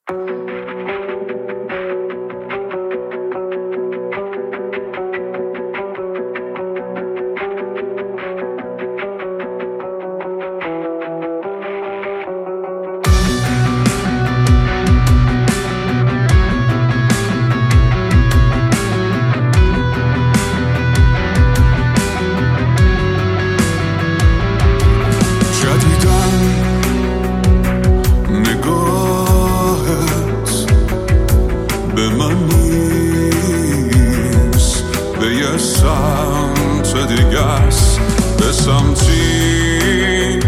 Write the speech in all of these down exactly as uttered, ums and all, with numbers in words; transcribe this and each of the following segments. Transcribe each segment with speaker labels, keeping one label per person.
Speaker 1: به من نیست، به یه سمت دیگه است، به سمتی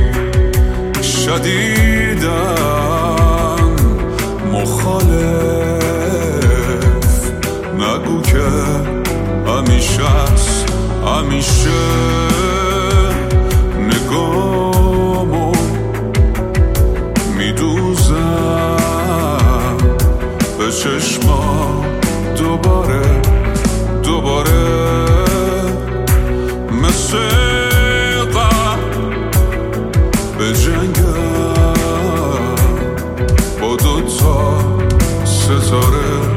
Speaker 1: شدیدن مخالف. نگو که همیشه است، همیشه نگامو میدوزم به چشما دوباره دوباره مثل قبل به جنگم با دوتا ستاره.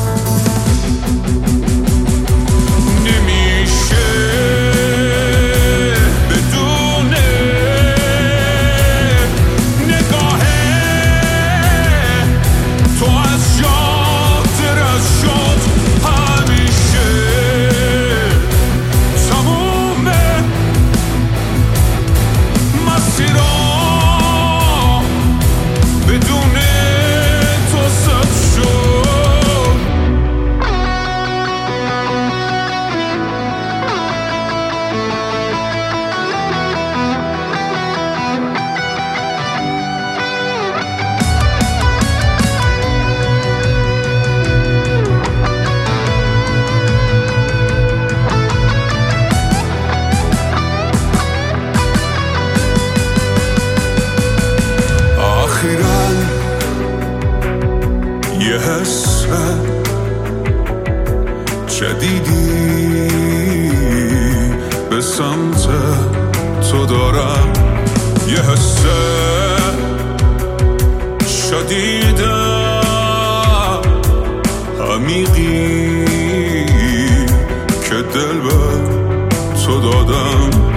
Speaker 1: یه حس جدیدی به سمت تو دارم، یه حس شدید عمیقی که دل به تو دادم.